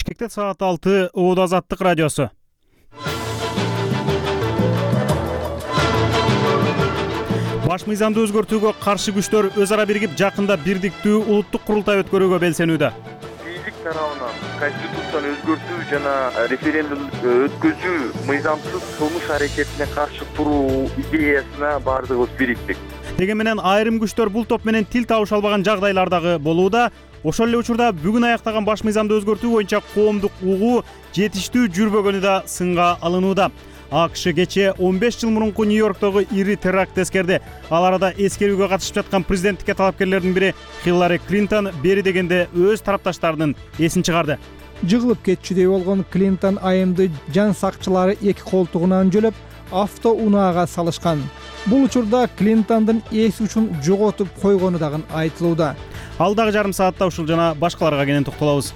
Бишкекте саат 6 Оодо Азаттык радиосу. Баш мыйзамды өзгөртүүгө каршы күчтөр өз ара биригип жакында бирдиктүү улуттук курултай өткөрүүгө белсенүүдө. Бийлик тарабынан конституцияны өзгөртүү жана референдум өткөзүү мыйзамсыз кылмыш аракетине каршы туруу идеясына баардыгыбыз бириктик. Деген менен айрым күчтөр бул топ менен тил табыша албаган жагдайлар дагы болууда. Ошол эле учурда бүгүн аяктаган баш мыйзамды өзгөртүү боюнча коомдук угуу жетиштүү жүрбөгөнү да сынга алынууда. АКШ кечээ 15 жыл мурунку Нью-Йорктогу ири теракт эскерди. Ал арада эскерүүгө катышып жаткан президенттикке талапкерлердин бири Хиллари Клинтон бери дегенде өз тарапташтарынын эсин чыгарды. Жыгылып кетчүдөй болгон Клинтон айымды жан сакчылары эки колтугунан жөлөп автоунаага салышкан. Бул учурда Клинтондун эс учун жоготуп койгону дагы айтылууда. Алдагы жарым саатта ушул жана башкаларга кенен токтолобуз.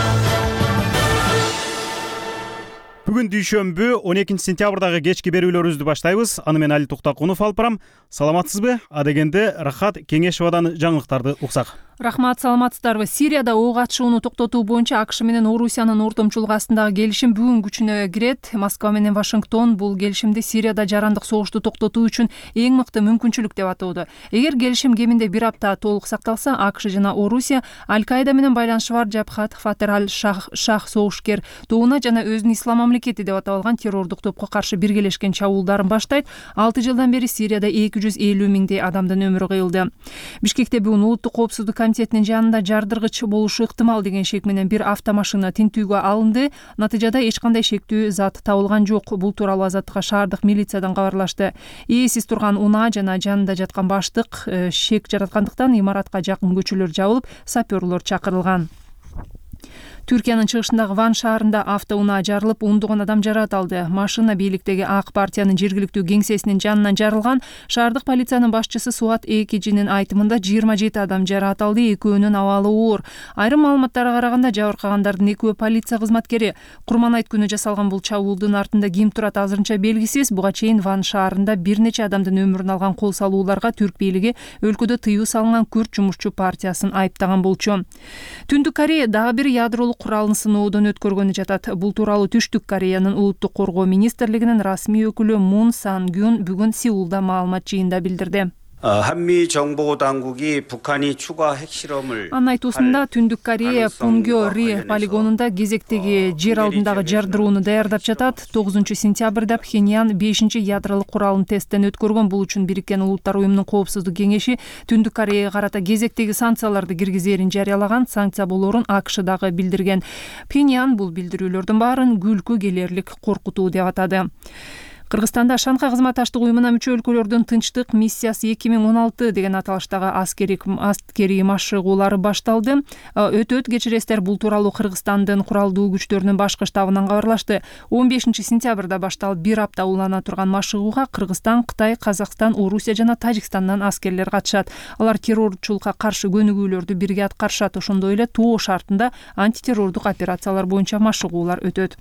Бүгүн дүйшөмбү 12 сентябрдагы кечки берүүлөрүбүздү баштайбыз. Аны мен Али Туктакунов алып барам. Саламатсызбы? Адегенде Рахат Кеңешовадан жаңылыктарды уксак. Рахмат, саламатсыздарбы? Сирияда ок атышууну токтотуу боюнча АКШ менен Орусиянын ортомчулугу астындагы келишим бүгүн күчүнө кирет. Москва менен Вашингтон бул келишимди Сирияда жарандык согушту токтотуу үчүн эң мыкты мүмкүнчүлүк деп атоодо. Эгер келишим кеминде бир апта толук сакталса, АКШ жана Орусия Аль-Каида менен байланышы бар Жабхат Фатер аль-Шах согушкер тобуна жана өзүнүн ислам мамлекети деп аталган террордук топко каршы биргелешкен чабуулдарын баштайт. 6 жылдан бери Сирияда 250 миңдей адамдын өмүрү кыйылды. Бишкекте бүгүн улуттук коопсуздук комитетинин жанында жардыргыч болушу ыктымал деген шек менен бир автомашина тинтүүгө алынды. Натыйжада эч кандай шектүү зат табылган жок. Бул тууралуу Азаттыкка шаардык милициядан кабарлашты. Ээсиз турган унаа жана жанында жаткан баштык шек жараткандыктан имаратка жакын көчөлөр жабылып, саперлор чакырылган. Түркиянын чыгышындагы Ван шаарында автоунаа жарылып, ондогон адам жаракат алды. Машина бийликтеги АК партиянын жергиликтүү кеңсесинин жанынан жарылган. Шаардык полициянын башчысы Суат Экижинин айтымында 27 адам жаракат алды, экөөнүн абалы оор. Айрым маалыматтарга караганда жабыркагандардын экөө полиция кызматкери. Курман айт күнү жасалган бул чабуулдун артында ким турат азырынча белгисиз. Буга чейин Ван шаарында бир нече адамдын өмүрүн алган кол салууларга түрк бийлиги өлкөдө тыюу салынган Күрд жумушчу партиясын айыптаган болчу. Түндүк Корея дагы бир ядролук куралын сыноодон өткөргөнү жатат. Бул тууралуу Түштүк Кореянын улуттук коргоо министрлигинин расмий өкүлү Мун Сан-гюн бүгүн Сеулда маалымат жыйында билдирди. 한미 정보 당국이 북한이 추가 핵실험을 Анын айтуусунда Түндүк Корея Пунгё-ри полигонунда кезектеги жер алдындагы жардырууну даярдап жатат. 9 сентябрда Пхеньян 5 ядролук куралын тесттен өткөргөн. Бул үчүн Бириккен Улуттар уюмунун коопсуздук кеңеши Түндүк Кореяга карата кезектеги санкцияларды киргизерин жарыялаган. Санкция болорун АКШ дагы билдирген. Пхеньян бул билдирүүлөрдүн баарын күлкү келерлик коркутуу деп атады. Кыргызстанда Шанхай кызматташтык уюмуна мүчө өлкөлөрдүн тынчтык миссиясы 2016 деген аталыштагы аскери машыгуулары башталды. Өтөт кечиресиздер, бул тууралуу Кыргызстандын куралдуу күчтөрүнүн башкы штабынан кабарлашты. 15 сентябрда башталып бир апта улана турган машыгууга Кыргызстан, Кытай, Казакстан, Орусия жана Тажикстандан аскерлер катышат. Алар террорчулукка каршы көнүгүүлөрдү бирге аткарышат. Ошондой эле тоо шартында антитеррордук операциялар боюнча машыгуулар өтөт.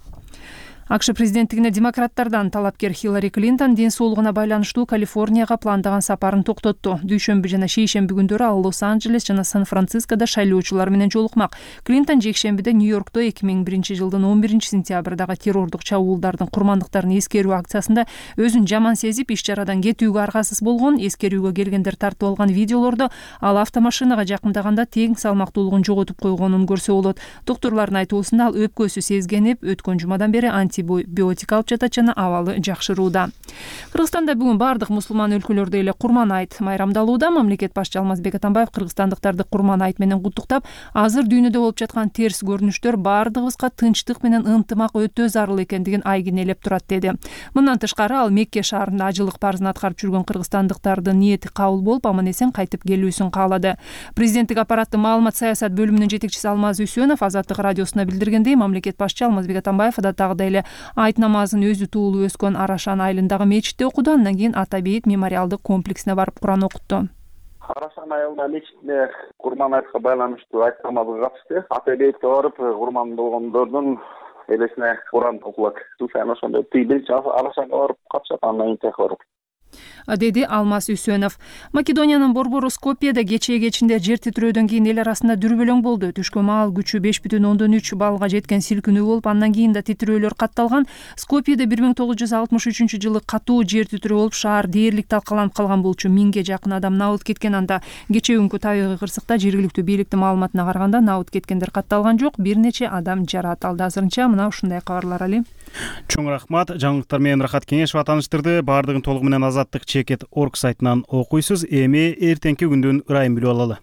АКШ президенттигине демократтардан талапкер Хиллари Клинтон ден соолугуна байланыштуу Калифорнияга пландаган сапарын токтотту. Дүйшөмбү жана шейшемби күндөрү ал Лос-Анджелес жана Сан-Францискодо шайлоочулар менен жолукмак. Клинтон жекшембиде Нью-Йоркто 2001 жылдын 11 сентябрдагы террордук чабуулдардын курмандыктарын эскерүү акциясында өзүн жаман сезип, иш-чарадан кетүүгө аргасыз болгон. Эскерүүгө келгендер тартып алган видеолордо ал автомашинага жакындаганда тең салмактуулугун жоготуп койгонун көрсө болот. Доктурлардын айтуусунда ал өпкөсү сезгенип, өткөн жумадан бери антибиотик алып жатат жана абалы жакшырууда. Кыргызстанда бүгүн бардык мусулман өлкөлөрдө эле Курман айт майрамдалууда. Мамлекет башчы Алмазбек Атамбаев кыргызстандыктарды Курман айт менен куттуктап, азыр дүйнөдө болуп жаткан терс көрүнүштөр бардыгыбызга тынчтык менен ынтымак өтө зарыл экендигин айгинелеп турат деди. Мындан тышкары ал Мекке шаарында ажылык парызын аткарып жүргөн кыргызстандыктардын ниети кабыл болуп, аман-эсен кайтып келүүсүн каалады. Президенттик аппараттын маалымат саясат бөлүмүнүн жетекчиси Алмаз Үсөнов Азаттык радиосуна билдиргендей, мамлекет башчы Алмазбек Атамбаев адаттагыдай эле айт намазын өзү туулуп өскөн Арашан айылындагы мечитте окуду. Андан кийин Ата Бейит мемориалдык комплексине барып Куран окутту. Арашан айылында мечитине Курман айтка байланыштуу айт намазына катышты. Ата Бейтке барып курман болгондордун элесине Куран окулат. Ошондой биринчи Арашанга барып катышат, андан кийин барып. деди Алмаз Үсөнов. Македониянын борбору Скопьеде кечээ кечинде жер титирөөдөн кийин эл арасында дүрбөлөң болду. Түшкө маал күчү 5,3 баллга жеткен силкинүү болуп, андан кийин да титирөөлөр катталган. Скопьеде 1963 катуу жер титирөө болуп, шаар дээрлик талкаланып калган болчу. 1000ге жакын адам набыт кеткен. Анда кечээ күнкү табигый кырсыкта жергиликтүү бийликтин маалыматына караганда набыт кеткендер катталган жок. Бир нече адам жараат алды. Азырынча мына ушундай кабарлар али. Чоң рахмат. Жаңылыктар менен Рахат Кеңешова тааныштырды. Бардыгын толугу менен Азаттык Чекет.org сайтынан окуйсуз. Эми эртеңки күндүн ырайын билип алалы.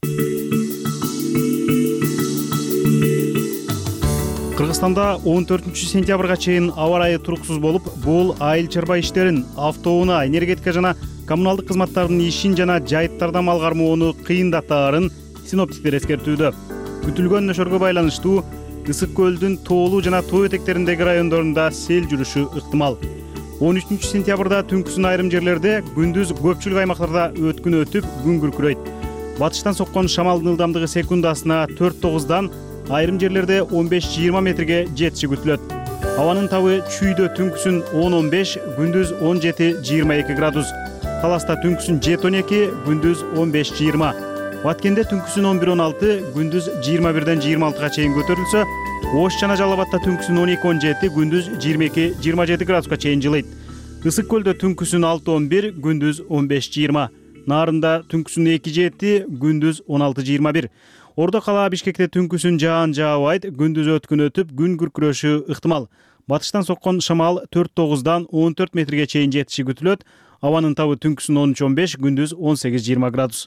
Кыргызстанда 14 сентябрга чейин аба ырайы туруксуз болуп, бул айыл чарба иштерин, автоунаа, энергетика жана коммуналдык кызматтардын ишин жана жайыттарда мал кармоону кыйындатаарын синоптиктер эскертүүдө. Күтүлгөн нөшөргө байланыштуу Ысык көлдүн тоолуу жана тоо этектериндеги райондорунда сел жүрүшү ыктымал. 13 сентябрда түнкүсүн айрым жерлерде, күндүз көпчүлүк аймактарда өткүн өтүп, күн күркүрөйт. Батыштан соккон шамалдын ылдамдыгы секундасына 4-9дан, айрым жерлерде 15-20 метрге жетиши күтүлөт. Абанын табы чүйдө түнкүсүн 10-15, күндүз 17-22 градус. Таласта түнкүсүн 7-12, күндүз 15-20. Баткенде түнкүсүн 11-16, күндүз 21-ден 26-га чейин көтөрүлсө, Ош жана Жалал Абадта түнкүсүн 12-17, күндүз 22-27 градуска чейин жылыйт. Ысык көлдө түнкүсүн 6-11, күндүз 15-20. Нарында түнкүсүн 2-7, күндүз 16-21. Ордо кала Бишкекте түнкүсүн жаан жаабайт, күндүз өткүн өтүп, күн күркүрөшү ыктымал. Батыштан соккон шамал 4-9дан 14 метрге чейин жетиши күтүлөт. Абанын табы түнкүсүн 13-15, күндүз 18-20 градус.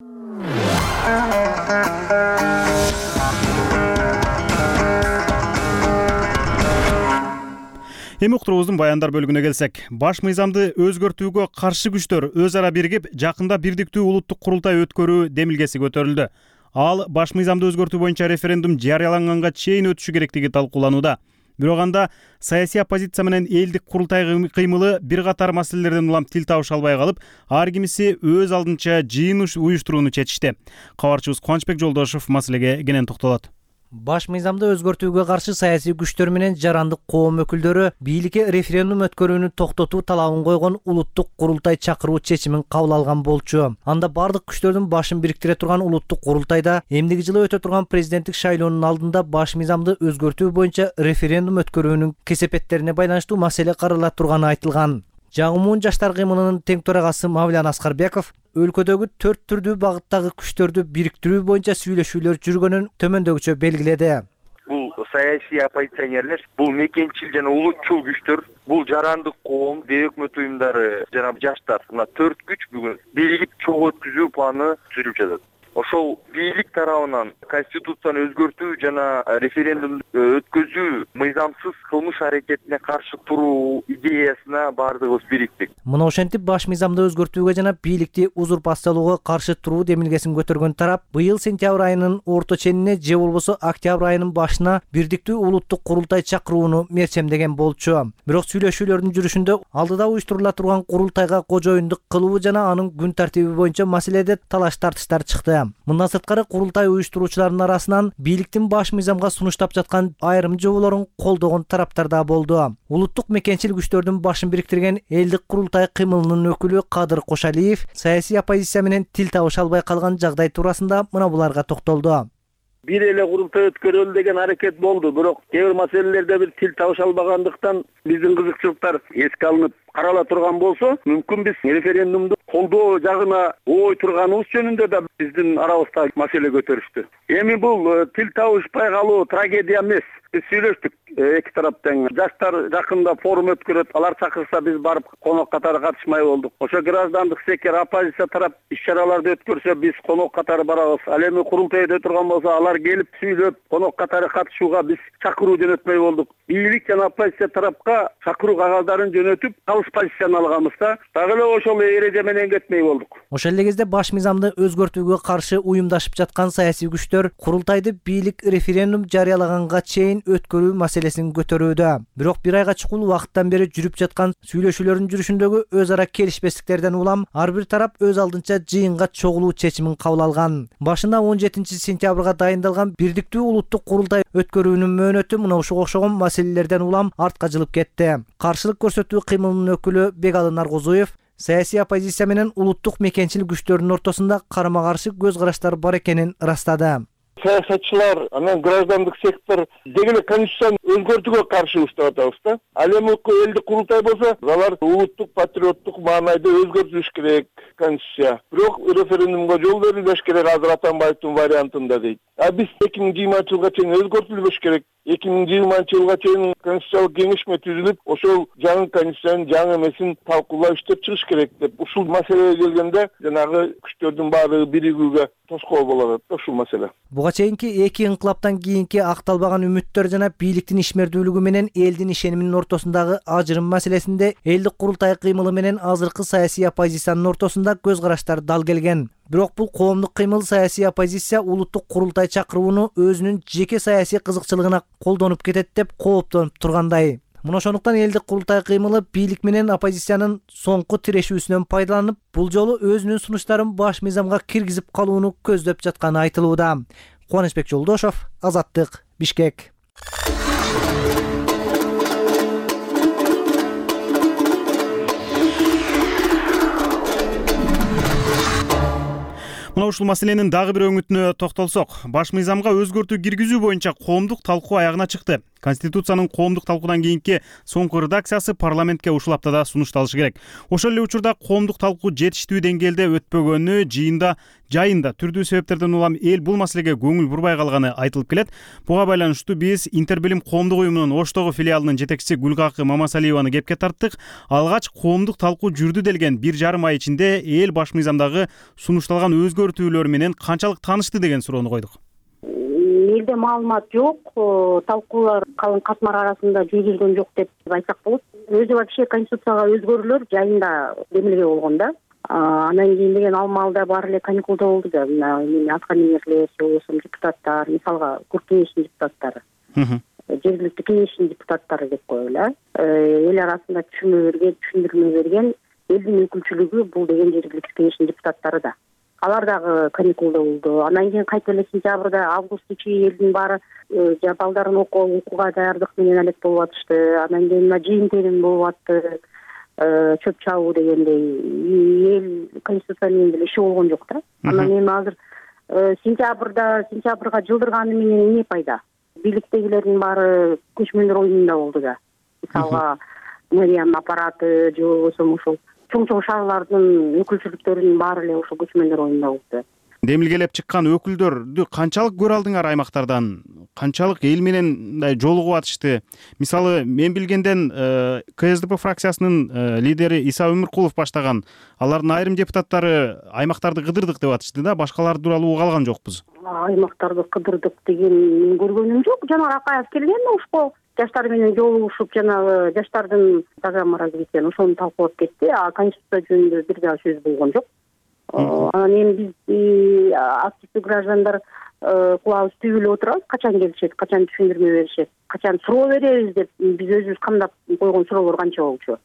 Эми уктуруубуздун баяндар бөлүгүнө келсек, баш мыйзамды өзгөртүүгө каршы күчтөр өз ара биригип, жакында бирдиктүү улуттук курултай өткөрүү демилгеси көтөрүлдү. Ал баш мыйзамды өзгөртүү боюнча референдум жарыяланганга чейин өтүшү керектиги талкууланууда. Бирок анда саясий оппозиция менен элдик курултай кыймылы бир катар маселелерден улам тил табыша албай калып, ар кимиси өз алдынча жыйын уюштурууну чечишти. Кабарчыбыз Кубанычбек Жолдошов маселеге кенен токтолот. Баш мыйзамды өзгөртүүгө каршы саясий күчтөр менен жарандык коом өкүлдөрү бийликке референдум өткөрүүнү токтотуу талабын койгон улуттук курултай чакыруу чечимин кабыл алган болчу. Анда бардык күчтөрдүн башын бириктире турган улуттук курултайда эмдиги жылы өтө турган президенттик шайлоонун алдында баш мыйзамды өзгөртүү боюнча референдум өткөрүүнүн кесепеттерине байланыштуу маселе карала турганы айтылган. Жагымуун жаштар кыймылынын тең төрагасы Мавлян Аскарбеков өлкөдөгү 4 түрдүү багыттагы күчтөрдү бириктирүү боюнча сүйлөшүүлөр жүргөнүн төмөндөгүчө белгиледи. Бул саясий оппозиционерлер, бул мекенчил жана улутчул күчтөр, бул жарандык коом, өкмөт уюмдары жана жаштар, мына 4 күч бүгүн бийлик чогуу өткүзүү планы түзүлүп жатат. Ошол бийлик тарабынан конституцияны өзгөртүү жана референдум өткөзүү мыйзамсыз кылмыш аракетине каршы туруу идеясына бардыгыбыз бириктик. Мына ошентип баш мыйзамды өзгөртүүгө жана бийликти узурпациялоого каршы туруу демилгесин көтөргөн тарап быйыл сентябрь айынын орто ченине же болбосо октябрь айынын башына бирдиктүү улуттук курултай чакырууну мерчемдеген болчу. Бирок сүйлөшүүлөрдүн жүрүшүндө алдыда уюштурула турган курултайга кожоюндук кылуу жана анын күн тартиби боюнча маселеде талаш тартыштар чыкты. Мындан сырткары курултай уюштуруучулардын арасынан бийликтин баш мыйзамга сунуштап жаткан айрым жоболорун колдогон тараптар да болду. Улуттук мекенчил күчтөрдүн башын бириктирген элдик курултай кыймылынын өкүлү Кадыр Кошалиев саясий оппозиция менен тил табыша албай калган жагдай туурасында мына буларга токтолду. Бир эле курултай өткөрөлү деген аракет болду, бирок кээ бир маселелерде бир тил табыша албагандыктан биздин кызыкчылыктар эске алынып карала турган болсо, мүмкүн биз референдумду колдоо жагына ой турганыбыз жөнүндө да биздин арабызда маселе көтөрүштү. Эми бул тил табышпай калуу трагедия эмес. Биз сүйлөштүк эки тараптан. Жаштар жакында форум өткөрөт, алар чакырса биз барып конок катары катышмай болдук. Ошо граждандык сектор, оппозиция тарап иш-чараларды өткөрсө биз конок катары барабыз. Ал эми курултайда турган болсо алар келип сүйлөп конок катары катышууга биз чакыруу жөнөтмөй болдук. Бийлик жана оппозиция тарапка чакыруу кагаздарын жөнөтүп, калыс позицияны алганбыз да. Дагы эле ошол эреже менен кетмей болдук. Ошол эле кезде баш мыйзамды өзгөртүүгө каршы уюмдашып жаткан саясий күчтөр курултайды бийлик референдум жарыялаганга чейин өткөрүү маселесин көтөрүүдө. Бирок бир айга чукул убакыттан бери жүрүп жаткан сүйлөшүүлөрдүн жүрүшүндөгү өз ара келишпестиктерден улам ар бир тарап өз алдынча жыйынга чогулуу чечимин кабыл алган. Башында 17 сентябрга дайындалган бирдиктүү улуттук курултай өткөрүүнүн мөөнөтү мына ушуга окшогон маселелерден улам артка жылып кетти. Каршылык көрсөтүү кыймылынын өкүлү Бегалы Наргозуев саясий оппозиция менен улуттук мекенчил күчтөрдүн ортосунда карама каршы көз караштар бар экенин ырастады. Саясатчылар, анан граждандык сектор деги эле конституцияны өзгөртүүгө каршыбыз деп атабыз да. Ал эми элдик курултай болсо, алар улуттук патриоттук маанайда өзгөртүлүш керек конституция. Бирок референдумга жол берилбеш керек Азыр Атамбаевдин вариантында дейт. А биз 2020-жылга чейин өзгөртүлбөш керек. 2020-жылга чейин конституциялык кеңешме түзүлүп, ошол жаңы конституциянын жаңы эмесин талкуулап иштеп чыгыш керек деп. Ушул маселеге келгенде жанагы күчтөрдүн баары биригүүгө тоскоол болот ушул маселе. Буга чейинки эки инкылаптан кийинки акталбаган үмүттөр жана бийликтин ишмердүүлүгү менен элдин ишениминин ортосундагы ажырым маселесинде элдик курултай кыймылы менен азыркы саясий оппозициянын ортосунда көз караштар дал келген. Бирок бул коомдук кыймыл саясий оппозиция улуттук курултай чакырууну өзүнүн жеке саясий кызыкчылыгына колдонуп кетет деп кооптонуп тургандай. Мына ошондуктан элдик курултай кыймылы бийлик менен оппозициянын соңку тирешүүсүнөн пайдаланып, бул жолу өзүнүн сунуштарын баш мыйзамга киргизип калууну көздөп жатканы айтылууда. Кубанычбек Жолдошов, Азаттык, Бишкек. Мына ушул маселенин дагы бир өңүтүнө токтолсок, баш мыйзамга өзгөртүү киргизүү боюнча коомдук талкуу аягына чыкты. Конституциянын коомдук талкуудан кийинки соңку редакциясы парламентке ушул аптада сунушталышы керек. Ошол эле учурда коомдук талкуу жетиштүү деңгээлде өтпөгөнү, жайында түрдүү себептерден улам эл бул маселеге көңүл бурбай калганы айтылып келет. Буга байланыштуу биз Интербилим коомдук уюмунун Оштогу филиалынын жетекчиси Гүлкакы Мамасалиеваны кепке тарттык. Алгач коомдук талкуу жүрдү делген 1,5 ай ичинде эл баш мыйзамдагы сунушталган өзгөртүүлөр менен канчалык таанышты деген суроону койдук. Элде маалымат жок, талкуулар калың катмар арасында жүргүзүлгөн жок деп айтсак болот. Өзү вообще конституцияга өзгөрүүлөр жайында демилге болгон да. Анан кийин деген ал маалда баары эле каникулда болду да. Аткаминерлер, депутаттар, мисалга Көк кеңештин депутаттары, жергиликтүү кеңештин депутаттары деп коелу. Эл арасында түшүндүрмө берген элдин өкүлчүлүгү бул деген жергиликтүү кеңештин депутаттары да. Алар дагы каникулда болду. Анан кийин кайта эле сентябрда, августта элдин баары балдарын окууга даярдык менен алек болуп атышты. Анан кийин жыйын-терин болуп атты. Чөп чабуу дегендей эл конституция менен деле иши болгон жок да. Анан эми азыр сентябрга жылдырганы менен эмне пайда? Бийликтегилердин баары көчмөндөр оюнунда болду да. Мисалга мэриянын аппараты же болбосо ушул чоң шаарлардын өкүлчүлүктөрүнүн баары эле ошо көчмөндөр оюнунда болду. Демилгелеп чыккан өкүлдөрдү канчалык көрө алдыңар аймактардан? Канчалык эл менен мындай жолугуп атышты? Мисалы, мен билгенден КСДП фракциясынын лидери Иса Өмүркулов баштаган алардын айрым депутаттары аймактарды кыдырдык деп атышты да, башкалар тууралуу уга алган жокпуз. Аймактарды кыдырдык деген көргөнүм жок. Жанар Акаев келген ушко жаштар менен жолугушуп, жанагы жаштардын программа развития ошону талкуулап кетти. А конституция жөнүндө бир да сөз болгон жок. Анан эми биз активдүү граждандар кулабыбыз түбүлүп отурабыз. Качан келишет, качан түшүндүрмө беришет, качан суроо беребиз деп биз өзүбүз камдап койгон суроолор канча болчу.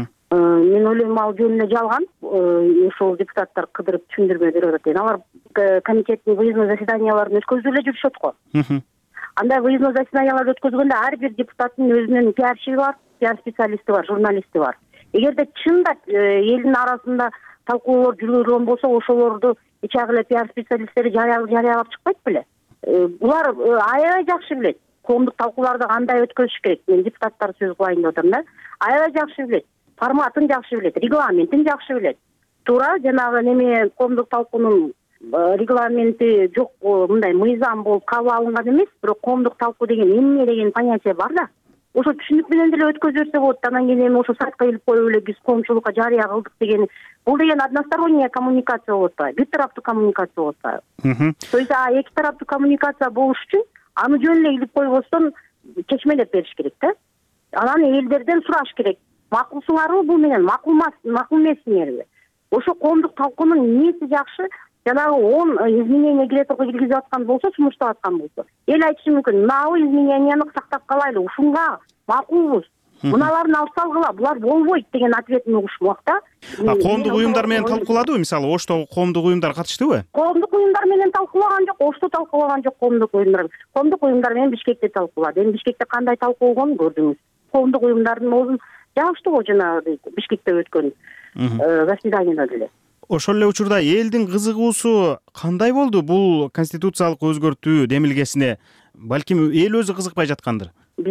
Мен ойлойм ал жөн эле жалган. Ошол депутаттар кыдырып түшүндүрмө берип атат деген. Алар комитеттин выездной заседанияларын өткөзүп эле жүрүшөт го. Андай выездной заседанияларды өткөзгөндө ар бир депутаттын өзүнүн пиарщиги бар, пиар специалисти бар, журналисти бар. Эгерде чындап элдин арасында талкуулар жүргүзүлгөн болсо, ошолорду ичак эле пиар специалисттери жарыялап чыкпайт беле? Булар аябай жакшы билет. Коомдук талкууларды кандай өткөзүш керек? Мен депутаттар сөз кылайын деп атам да. Аябай жакшы билет. Форматын жакшы билет, регламентин жакшы билет. Туура жанагы неме коомдук талкуунун регламенти жок, мындай мыйзам болуп кабыл алынган эмес, бирок коомдук талкуу деген эмне деген понятие бар да. Ошо түшүнүк менен деле өткөзүп берсе болот. Анан кийин эми ошо сайтка илип коюп эле биз коомчулукка жарыя кылдык деген. Бул деген односторонняя коммуникация болуп атпайбы, бир тараптуу коммуникация болуп атпайбы. То есть эки тараптуу коммуникация болуш үчүн аны жөн эле илип койбостон чечмелеп бериш керек да. Анан элдерден сураш керек. Макулсуңарбы бул менен, макул эмессиңерби? Ошо коомдук талкуунун ниети жакшы. Жанагы 10 изменение киргизип аткан болсо, сунуштап аткан болсо, эл айтышы мүмкүн, мына измененияны сактап калайлы, ушунга макулбуз. Муналарын алып салгыла, булар болбойт деген ответин угуш убакта. Коомдук уюмдар менен талкууладыбы? Мисалы, Оштогу коомдук уюмдар катыштыбы? Коомдук уюмдар менен талкуулаган жок, Ошто талкуулаган жок коомдук уюмдар. Коомдук уюмдар менен Бишкекте талкуулады. Эми Бишкекте кандай талкуу болгонун көрдүңүз. Коомдук уюмдардын өзүн жагыштуу го жанагы Бишкекте өткөн. заседаниеда деле. Ошол эле учурда элдин кызыгуусу кандай болду бул конституциялык өзгөртүү демилгесине? Балким эл өзү кызыкпай жаткандыр.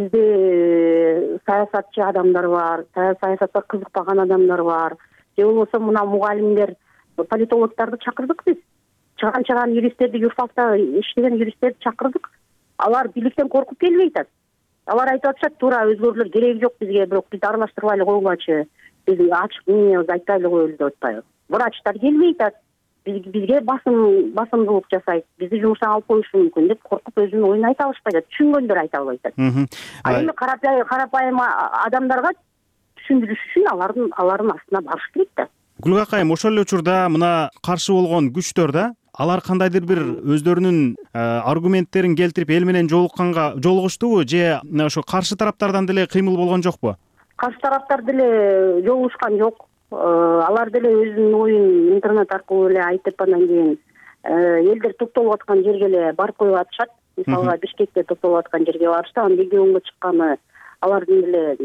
Бизде саясатчы адамдар бар, саясатка кызыкпаган адамдар бар. Же болбосо мына мугалимдер, политологдорду чакырдык биз. Чыган юристтерди, юрфакта иштеген юристтерди чакырдык. Алар бийликтен коркуп келбей атат. Алар айтып атышат, туура өзгөрүүлөр кереги жок бизге, бирок бизди аралаштырбай эле койгулачы. Биз ачык мынебизди айтпай эле коелу деп атпайбы. Врачтар келбей атат. Бизге басымдуулук жасайт. Бизди жумуштан алып коюшу мүмкүн деп коркуп өзүнүн оюн айта алышпай атат. Түшүнгөндөр айта албай атат. Ал эми карапайым адамдарга түшүндүрүш үчүн алардын астына барыш керек да. Гүлга акайым, ошол эле учурда мына каршы болгон күчтөр да, алар кандайдыр бир өздөрүнүн аргументтерин келтирип эл менен жолугуштубу же ошо каршы тараптардан деле кыймыл болгон жокпу? Каршы тараптар деле жолугушкан жок. Алар деле өзүнүн оюн интернет аркылуу эле айтып, андан кийин элдер токтолуп аткан жерге эле барып коюп атышат. Мисалга Бишкекте токтолуп аткан жерге барышты, анан регионго чыкканы алардын деле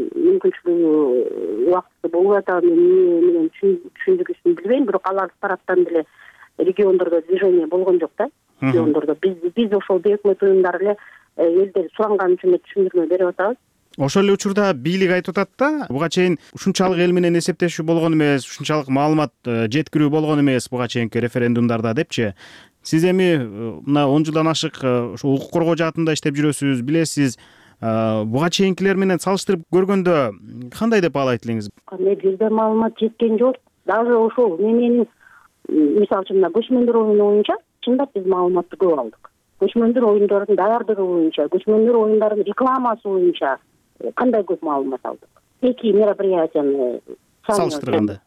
мүмкүнчүлүгү убактысы болуп атабы менен түшүндүрүшүн билбейм, бирок алар тараптан деле региондордо движение болгон жок да. Региондордо биз ошол өкмөт уюмдары эле элдер суранган үчүн түшүндүрмө берип атабыз. Ошол эле учурда бийлик айтып атат да, буга чейин ушунчалык эл менен эсептешүү болгон эмес, ушунчалык маалымат жеткирүү болгон эмес буга чейинки референдумдарда депчи. Сиз эми мына 10 жылдан ашык ушу укук коргоо жаатында иштеп жүрөсүз, билесиз. Буга чейинкилер менен салыштырып көргөндө кандай деп баалайт элеңиз? Кандай бирде маалымат жеткен жок. Даже ошол менин мисалы үчүн мына көчмөндөр оюну боюнча чындап биз маалыматты көп алдык. Көчмөндөр оюндорунун даярдыгы боюнча, көчмөндөр оюндарынын рекламасы боюнча кандай көп маалымат алдык. Эки мероприятияны салыштырганда.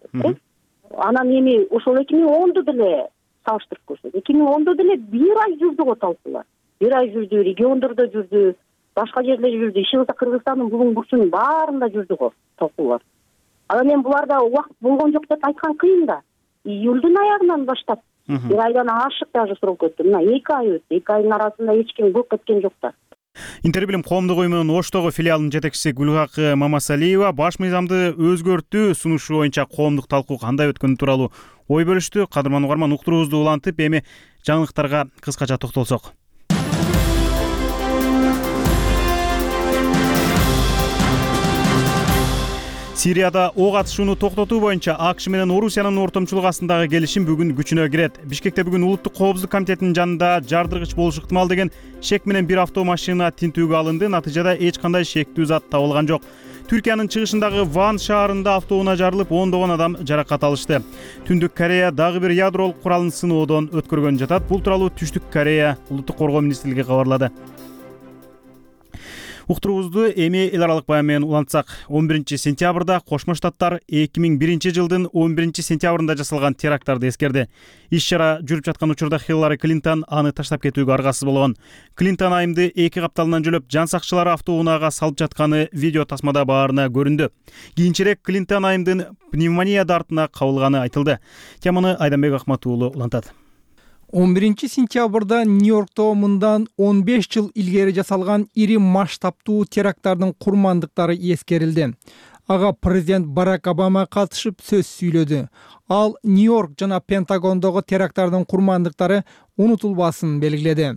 Анан эми ошол 2010-ду деле салыштырып көрсөк, 2010-ду деле бир ай жүрдү го талкуулар. Бир ай жүрдү, региондордо жүрдү, башка жерлерде жүрдү. Иши кылса Кыргызстандын булуң бурчунун баарында жүрдү го талкуулар. Анан эми буларда убакыт болгон жок деп айткан кыйын да. Июлдун аягынан баштап бир айдан ашык даже срок өттү. Мына 2 ай өттү. 2 айдын арасында эч ким көп кеткен жок да. Интербилим коомдук уюмунун Оштогу филиалынын жетекчиси Гүлгакы Мамасалиева баш мыйзамды өзгөртүү сунушу боюнча коомдук талкуу кандай өткөнү тууралуу ой бөлүштү. Кадырман угарман, уктуруубузду улантып, эми жаңылыктарга кыскача токтолсок. Сирияда ок атышууну токтотуу боюнча АКШ менен Орусиянын ортомчулугу астындагы келишим бүгүн күчүнө кирет. Бишкекте бүгүн Улуттук коопсуздук комитетинин жанында жардыргыч болушу ыктымал деген шек менен бир автомашина тинтүүгө алынды. Натыйжада эч кандай шектүү зат табылган жок. Түркиянын чыгышындагы Ван шаарында автоунаа жарылып, ондогон адам жаракат алышты. Түндүк Корея дагы бир ядролук куралын сыноодон өткөргөн жатат. Бул тууралуу Түштүк Корея Улуттук коргоо министрлиги кабарлады. Уктуруубузду эми эл аралык баян менен улантсак, 11 сентябрда Кошмо Штаттар 2001 жылдын 11 сентябрында жасалган теракттарды эскерди. Иш-чара жүрүп жаткан учурда Хиллари Клинтон аны таштап кетүүгө аргасыз болгон. Клинтон айымды 2 капталынан жөлөп, жан сакчылары автоунаага салып жатканы видео тасмада баарына көрүндү. Кийинчерээк Клинтон айымдын пневмония дартына кабылганы айтылды. Теманы Айданбек Акматуулу улантат. 11 сентябрда Нью-Йоркто мындан 15 жыл илгери жасалган ири масштабтуу теракттардын курмандыктары эскерилди. Ага президент Барак Обама катышып сөз сүйлөдү. Ал Нью-Йорк жана Пентагондогу теракттардын курмандыктары унутулбасын белгиледи.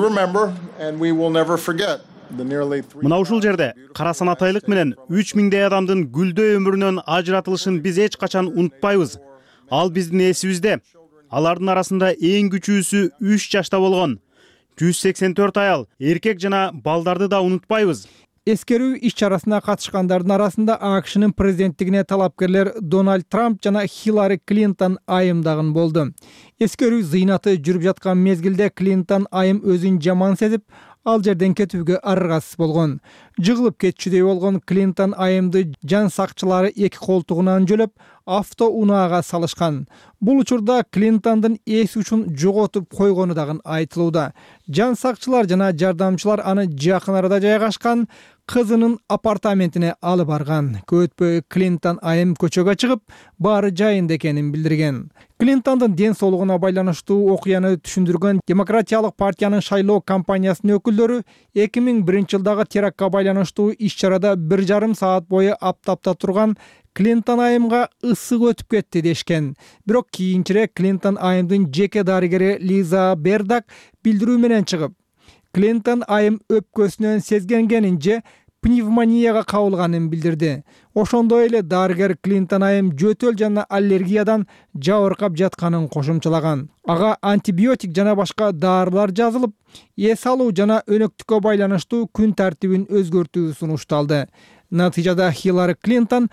Мына ушул жерде кара санатайлык менен 3000 адамдын гүлдөө өмүрүнөн ажыратылышын биз эч качан унутпайбыз. Ал биздин эсибизде. Алардын арасында эң күчүүсү 3 жашта болгон. 184 аял, эркек жана балдарды да унутпайбыз. Эскерүү иш-чарасына катышкандардын арасында АКШнын президенттигине талапкерлер Дональд Трамп жана Хиллари Клинтон айымдагын болду. Эскерүү зыйнаты жүрүп жаткан мезгилде Клинтон айым өзүн жаман сезип, ал жерден кетүүгө аргасыз болгон. Жыгылып кетчүдөй болгон Клинтон айымды жан сакчылары 2 колтугунан жөлөп, автоунаага салышкан. Бул учурда Клинтондун эс учун жоготуп койгону дагы айтылууда. Жан сакчылар жана жардамчылар аны жакын арада жайгашкан кызынын апартаментине алып барган. Көп өтпөй Клинтон айым көчөгө чыгып, баары жайында экенин билдирген. Клинтондун ден соолугуна байланыштуу окуяны түшүндүргөн Демократиялык партиянын шайлоо кампаниясынын өкүлдөрү 2001 жылдагы терактка байланыштуу иш-чарада 1,5 саат бою аптапта турган Клинтон айымга ысык өтүп кетти дешкен. Бирок кийинчерээк Клинтон айымдын жеке дарыгери Лиза Бердак билдирүү менен чыгып, Клинтон айым өпкөсүнөн сезгенгенинче пневмонияга кабылганын билдирди. Ошондой эле дарыгер Клинтон айым жөтөл жана аллергиядан жабыркап жатканын кошумчалаган. Ага антибиотик жана башка дарылар жазылып, эс алуу жана өнөктүккө байланыштуу күн тартибин өзгөртүү сунушталды. Натыйжада Хиллари Клинтон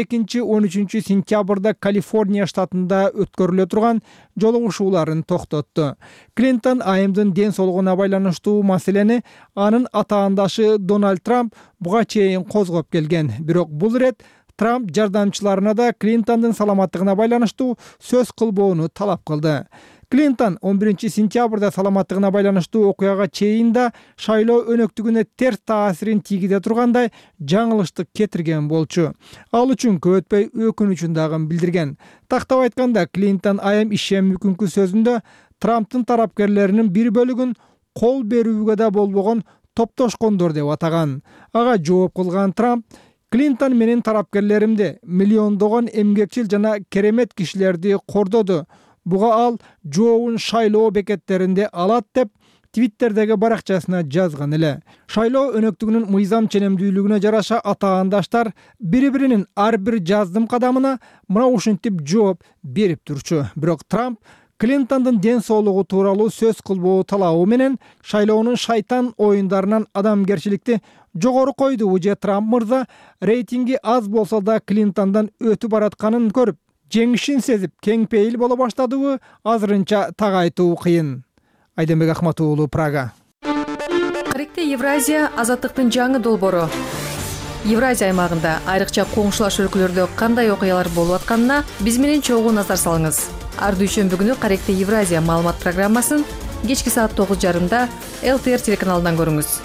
12-13 сентябрда Калифорния штатында өткөрүлө турган жолугушууларын токтотту. Клинтон айымдын ден соолугуна байланыштуу маселени анын атаандашы Дональд Трамп буга чейин козгоп келген. Бирок бул рет Трамп жардамчыларына да Клинтондун саламаттыгына байланыштуу сөз кылбоону талап кылды. Клинтон 11 сентябрда саламаттыгына байланыштуу окуяга чейин да шайлоо өнөктүгүнө терс таасирин тийгизе тургандай жаңылыштык кетирген болчу. Ал үчүн көп өтпөй өкүнүчүн дагы билдирген. Тактап айтканда, Клинтон айым ишем мүмкүнкү сөзүндө Трамптын тарапкерлеринин бир бөлүгүн кол берүүгө да болбогон топтошкондор деп атаган. Ага жооп кылган Трамп Клинтон менин тарапкерлеримди миллиондогон эмгекчил жана керемет кишилерди кордоду. Буга ал жообун шайлоо бекеттеринде алат деп Твиттердеги баракчасына жазган эле. Шайлоо өнөктүгүнүн мыйзам ченемдүүлүгүнө жараша атаандаштар бири-биринин ар бир жаздым кадамына мына ушинтип жооп берип турчу. Бирок Трамп Клинтондун ден соолугу тууралуу сөз кылбоо талабы менен шайлоонун шайтан оюндарынан адамгерчиликти жогору койду. Же Трамп мырза рейтинги аз болсо да Клинтондон өтүп баратканын көрүп, жеңишин сезип кең пейил боло баштадыбы азырынча так айтуу кыйын. Айденбек Ахмат уулу, Прага. Каректе Евразия азаттыктын жаңы долбоору. Евразия аймагында айрыкча коңшулаш өлкөлөрдө кандай окуялар болуп атканына биз менен чогуу назар салыңыз. Ар дүйшөмбү күнү Каректе Евразия маалымат программасын кечки саат 9:30 ЛТР телеканалынан көрүңүз.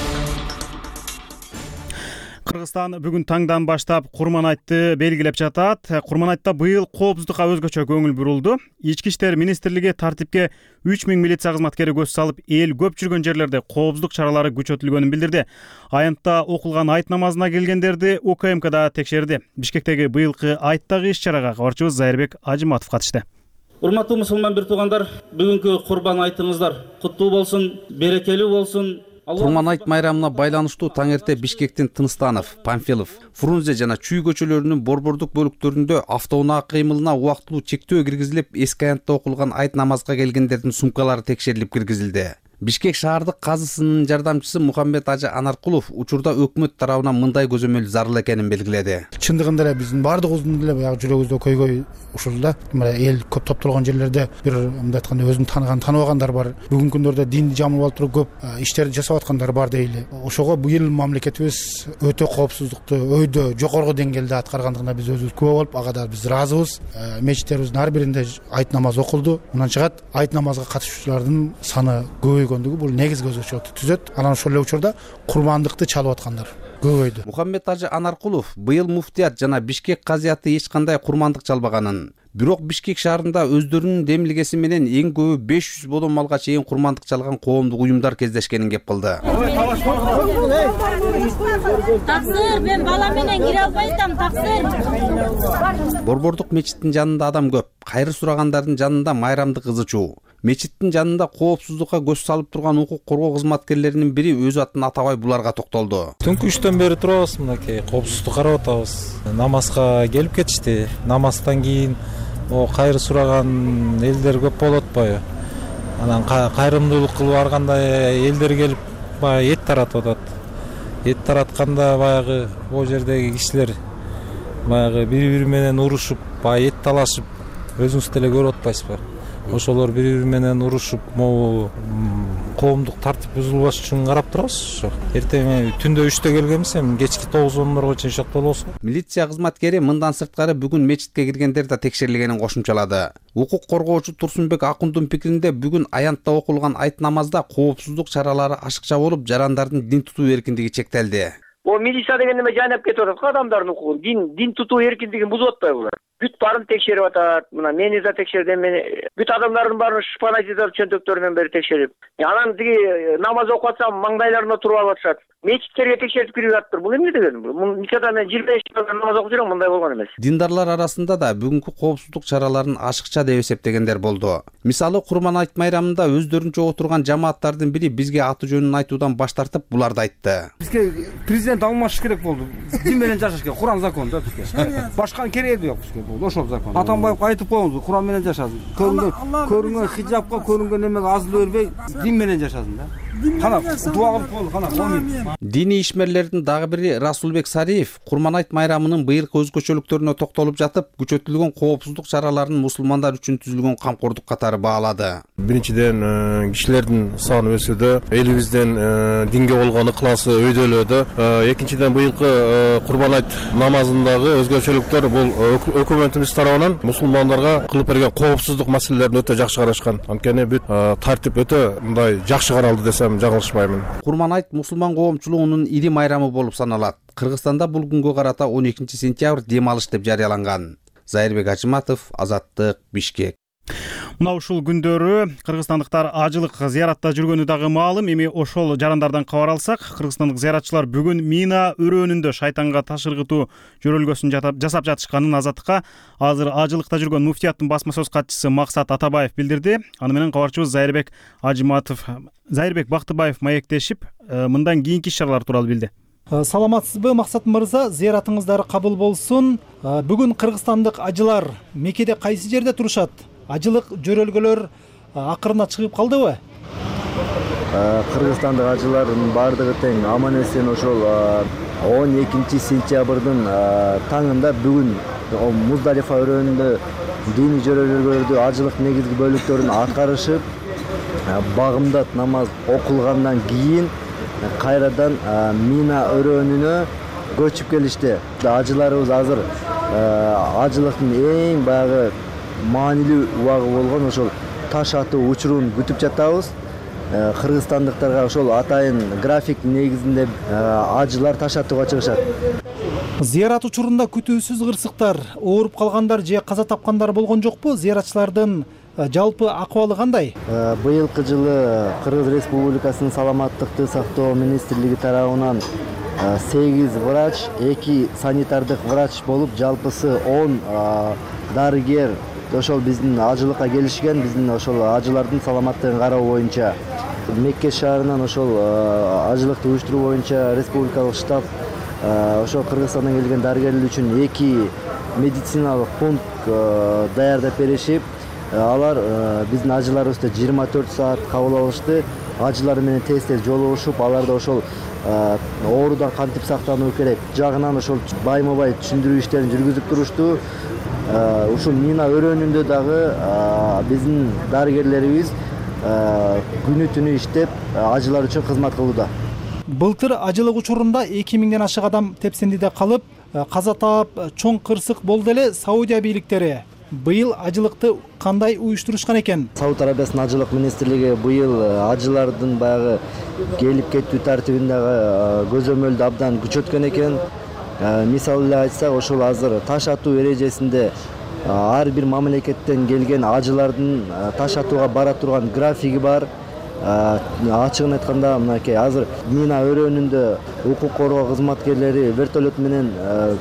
Кыргызстан бүгүн таңдан баштап Курманайтты белгилеп жатат. Курманайтта быйыл коопсуздукка өзгөчө көңүл бурулду. Ички иштер министрлиги тартипке 3000 милиция кызматкери көз салып, эл көп жүргөн жерлерде коопсуздук чаралары күчөтүлгөнүн билдирди. Аянтта окулган айт намазына келгендерди УКМКда текшерди. Бишкектеги быйылкы айттагы иш-чарага кабарчыбыз Зайырбек Ажыматов катышты. Урматтуу мусулман бир туугандар, бүгүнкү курбан айтыңыздар куттуу болсун, берекелүү болсун. Курман айт майрамына байланыштуу таң эрте Бишкектин Тыныстанов, Памфилов, Фрунзе жана Чүй көчөлөрүнүн борбордук бөлүктөрүндө автоунаа кыймылына убактылуу чектөө киргизилип, эски аянтта окулган айт намазга келгендердин сумкалары текшерилип киргизилди. Бишкек шаардык казысынын жардамчысы Мухаммед Ажы Анаркулов учурда өкмөт тарабынан мындай көзөмөл зарыл экенин белгиледи. Чындыгында эле биздин баардыгыбыздын деле баягы жүрөгүбүздө көйгөй ушул да. Эл көп топтолгон жерлерде бир мындай айтканда өзүн тааныбагандар бар. Бүгүнкү күндөрдө динди жамылып алып туруп көп иштерди жасап аткандар бар дейли. Ошого быйыл мамлекетибиз өтө коопсуздукту өйдө жогорку деңгээлде аткаргандыгына биз өзүбүз күбө болуп, ага да биз ыраазыбыз. Мечиттерибиздин ар биринде айт намаз окулду. Мындан чыгат айт намазга катышуучулардын саны көбөйгөндүгү бул негизги өзгөчөлүктү түзөт. Анан ошол эле учурда курмандыкты чалып аткандар көбөйдү. Мухаммед Ажы Анаркулов быйыл муфтият жана Бишкек казыяты эч кандай курмандык чалбаганын, бирок Бишкек шаарында өздөрүнүн демилгеси менен эң көбү 500 бодон малга чейин курмандык чалган коомдук уюмдар кездешкенин кеп кылды. Таксыр, мен бала менен кире албай атам, таксыр. Борбордук мечиттин жанында адам көп, кайры сурагандардын жанында майрамдык ызычуу. Мечиттин жанында коопсуздукка көз салып турган укук коргоо кызматкерлеринин бири өз атын атабай буларга токтолду. Түнкү 3-төн бери турабыз, мынакей коопсуздук карап атабыз. Намазга келип кетишти. Намаздан кийин кайры сураган элдер көп болуп атпайбы? Анан кайрымдуулук кылып барганда элдер келип баягы эт таратып атат. Эт таратканда баягы о жердеги кишилер баягы бири-бири менен урушуп, баягы эт талашып, өзүңүз деле көрүп атпайсызбы? Ошолор бири-бири менен урушуп, могу коомдук тартип бузулбаш үчүн карап турабыз. Ошо эртең түндө 3-тө келгенбиз, эми кечки 9-10 чейин шокто болсо. Милиция кызматкери мындан сырткары бүгүн мечитке киргендер да текшерилгенин кошумчалады. Укук коргоочу Турсунбек Акундун пикиринде бүгүн аянтта окулган айт намазда коопсуздук чаралары ашыкча болуп, жарандардын дин тутуу эркиндиги чектелди. О милиция деген неме жайнап кетип атат го адамдардын укугун. Дин тутуу эркиндигин бузуп атпайбы булар? Бүт баарын текшерип атат. Мына мени да текшерди, мени бүт адамдардын баарын шпанатизатор чөнтөктөрүнөн бери текшерип. Анан тиги намаз окуп атсам маңдайларына туруп алып атышат. Мечиттерге текшертип кирип атыптыр. Бул эмне деген? Никада мен 25 жылдан намаз окуп жүрөм, мындай болгон эмес. Диндарлар арасында да бүгүнкү коопсуздук чараларын ашыкча деп эсептегендер болду. Мисалы, Курман айт майрамында өздөрүн чогуу турган жамааттардын бири бизге аты жөнүн айтуудан баш тартып, буларды айтты. Бизге президент алмаш керек болду. Дин менен жашаш керек. Куран закон да бизге. Башканын кереги жок бизге. Ошол закон. Атамбаев айтып коюңуз, Куран менен жашасын. Көрүнгөн хижапка, көрүнгөн эмеге азыл бербей, дин менен жашасын да. Кана дуа кылып коелу, кана. Дини ишмерлердин дагы бири Расулбек Сариев Курман айт майрамынын быйылкы өзгөчөлүктөрүнө токтолуп жатып, күчөтүлгөн коопсуздук чараларын мусулмандар үчүн түзүлгөн камкордук катары баалады. Биринчиден, кишилердин саны өсүүдө, элибиздин динге болгон ыкласы өйдөлүүдө. Экинчиден, быйылкы Курман айт намазындагы өзгөчөлүктөр бул өкмөтүбүз тарабынан мусулмандарга кылып берген коопсуздук маселелерин өтө жакшы карашкан. Анткени бүт тартип өтө мындай жакшы каралды десем жаңылышпаймын. Курман айт мусулман коомчулугунун ири майрамы болуп саналат. Кыргызстанда бул күнгө карата 12 сентябрь дем алыш деп жарыяланган. Зайырбек Ажыматов, Азаттык, Бишкек. Мына ушул күндөрү кыргызстандыктар ажылык зыяратта жүргөнү дагы маалым. Эми ошол жарандардан кабар алсак, кыргызстандык зыяратчылар бүгүн Мина өрөөнүндө шайтанга таш ыргытуу жөрөлгөсүн жасап жатышканын Азаттыкка азыр ажылыкта жүргөн муфтияттын басма сөз катчысы Максат Атабаев билдирди. Аны менен кабарчыбыз Зайырбек Бактыбаев маектешип, мындан кийинки иш чаралар тууралуу билди. Саламатсызбы, Максат мырза? Зыяратыңыздары кабыл болсун. Бүгүн кыргызстандык ажылар Меккеде кайсы жерде турушат? Ажылык жөрөлгөлөр акырына чыгып калдыбы? Кыргызстандык ажылардын баардыгы тең аман-эсен ошол 12 сентябрдын таңында бүгүн Муздалифа өрөөнүндө диний жөрөлгөлөрдү ажылык негизги бөлүктөрүн аткарышып, багымдат намаз окулгандан кийин кайрадан Мина өрөөнүнө көчүп келишти. Ажыларыбыз азыр ажылыктын эң баягы маанилүү убагы болгон ошол таш атуу учурун күтүп жатабыз. Кыргызстандыктарга ошол атайын график негизинде ажылар таш атууга чыгышат. Зыярат учурунда күтүүсүз кырсыктар, ооруп калгандар же каза тапкандар болгон жокпу? Зыяратчылардын жалпы акыбалы кандай? Быйылкы жылы Кыргыз Республикасынын саламаттыкты сактоо министрлиги тарабынан 8 врач, 2 санитардык врач болуп, жалпысы 10 дарыгер ошол биздин ажылыкка келишкен, биздин ошол ажылардын саламаттыгын кароо боюнча. Мекке шаарынан ошол ажылыкты уюштуруу боюнча республикалык штаб ошол Кыргызстандан келген дарыгерлер үчүн 2 медициналык пункт даярдап беришип, алар биздин ажыларыбызды 24 саат кабыл алышты. Ажылар менен тез-тез жолугушуп, аларда ошол оорудан кантип сактануу керек жагынан ошол байма-бай түшүндүрүү иштерин жүргүзүп турушту. Ушул Мина өрөөнүндө дагы биздин дарыгерлерибиз күнү түнү иштеп, ажылар үчүн кызмат кылууда. Былтыр ажылык учурунда 2000ден ашык адам тепсендиде калып, каза таап, чоң кырсык болду эле. Саудия бийликтери быйыл ажылыкты кандай уюштурушкан экен? Сауд Арабиясынын ажылык министрлиги быйыл ажылардын баягы келип кетүү тартибиндеги көзөмөлдү абдан күчөткөн экен. Мисалы эле айтсак, ошол азыр таш атуу эрежесинде ар бир мамлекеттен келген ажылардын таш атууга бара турган графиги бар. Ачыгын айтканда, мынакей азыр Мина өрөөнүндө укук коргоо кызматкерлери вертолет менен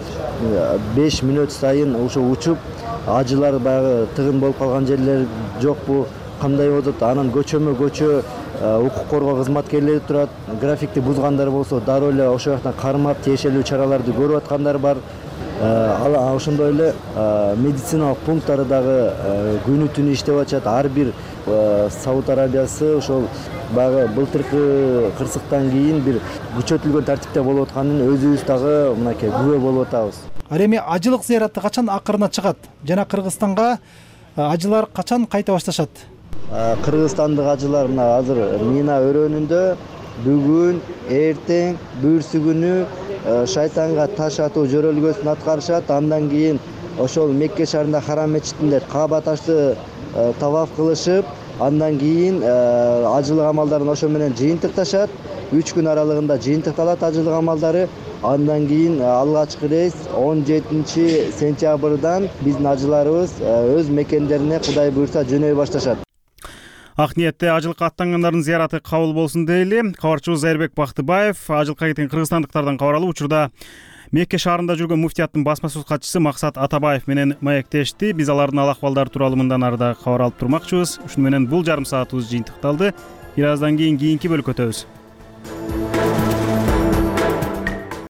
5 мүнөт сайын ошо учуп, ажылар баягы тыгын болуп калган жерлер жокпу, кандай болот, анан көчөмө көчө укук коргоо кызматкерлери турат. Графикти бузгандар болсо дароо эле ошол жактан кармап, тиешелүү чараларды көрүп аткандар бар. Ошондой эле медициналык пункттары дагы күнү түнү иштеп атышат. Ар бир Сауд Арабиясы ошол баягы былтыркы кырсыктан кийин бир күчөтүлгөн тартипте болуп атканын өзүбүз дагы мынакей күбө болуп атабыз. Ал эми ажылык зыяраты качан акырына чыгат жана Кыргызстанга ажылар качан кайта башташат? Кыргызстандык ажылар мына азыр Мина өрөөнүндө бүгүн, эртең, бүрсү күнү шайтанга таш атуу жөрөлгөсүн аткарышат. Андан кийин ошол Мекке шаарында Харам мечитинде Кааба ташты таваф кылышып, андан кийин ажылык амалдарын ошо менен жыйынтыкташат. 3 күн аралыгында жыйынтыкталат ажылык амалдары. Андан кийин алгачкы рейс 17 сентябрдан биздин ажыларыбыз өз мекендерине Кудай буйрса жөнөй башташат. Ак ниетте ажылыкка аттангандардын зыяраты кабыл болсун дейли. Кабарчыбыз Айырбек Бактыбаев ажылыкка кеткен кыргызстандыктардан кабар алып учурда Мекке шаарында жүргөн муфтияттын басма сөз катчысы Максат Атабаев менен маектешти. Биз алардын ал акыбалдары тууралуу мындан ары да кабар алып турмакчыбыз. Ушуну менен бул жарым саатыбыз жыйынтыкталды. Бир аздан кийин кийинки бөлүккө өтөбүз.